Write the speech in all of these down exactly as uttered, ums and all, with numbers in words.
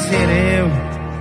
ser eu.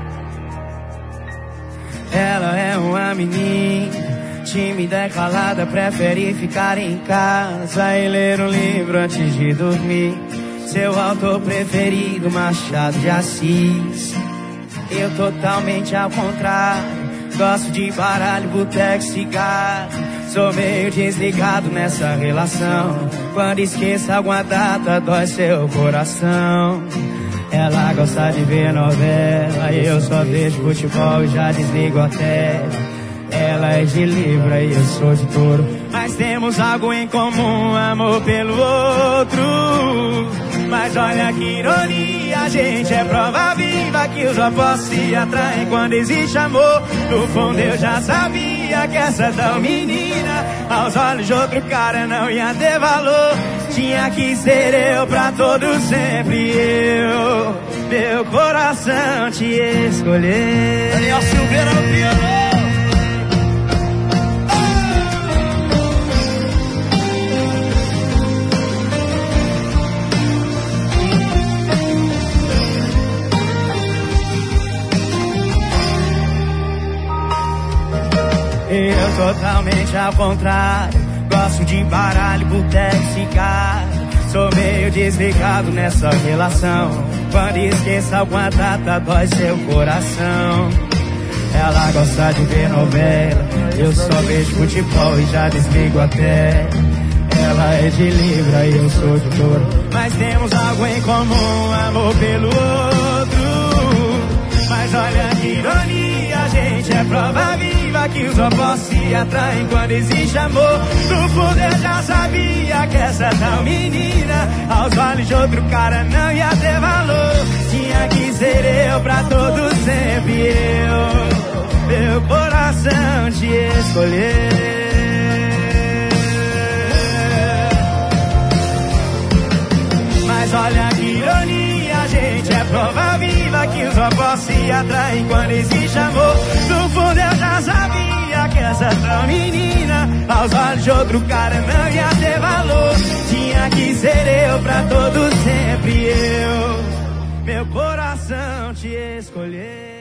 Ela é uma menina tímida e calada, prefere ficar em casa e ler um livro antes de dormir. Seu autor preferido, Machado de Assis. Eu totalmente ao contrário, gosto de baralho, boteco, cigarro. Sou meio desligado nessa relação. Quando esqueço alguma data, dói seu coração. Ela gosta de ver novela, eu só vejo futebol e já desligo a tela. Ela é de Libra e eu sou de Touro, mas temos algo em comum, amor pelo outro. Mas olha que ironia, a gente é prova viva que os opostos se atraem quando existe amor. No fundo eu já sabia que essa tal menina aos olhos de outro cara não ia ter valor. Tinha que ser eu pra todo sempre, eu, meu coração te escolher. Daniel Silveira no piano. Eu totalmente ao contrário, gosto de baralho, boteco, cigarro. Sou meio desligado nessa relação. Quando esqueço alguma data, dói seu coração. Ela gosta de ver novela, eu só vejo futebol e já desligo até. Ela é de Libra e eu sou de Touro, mas temos algo em comum, amor pelo outro. Mas olha que ironia, a gente é prova viva que os opostos se atraem quando existe amor. No fundo eu já sabia que essa tal menina aos olhos de outro cara não ia ter valor. Tinha que ser eu pra todo sempre, eu, meu coração te escolher. Mas olha que ironia, a gente é prova viva que os opostos se atraem quando existe amor. No fundo eu já sabia que essa tal menina aos olhos de outro cara não ia ter valor. Tinha que ser eu pra todo sempre, eu, meu coração te escolher.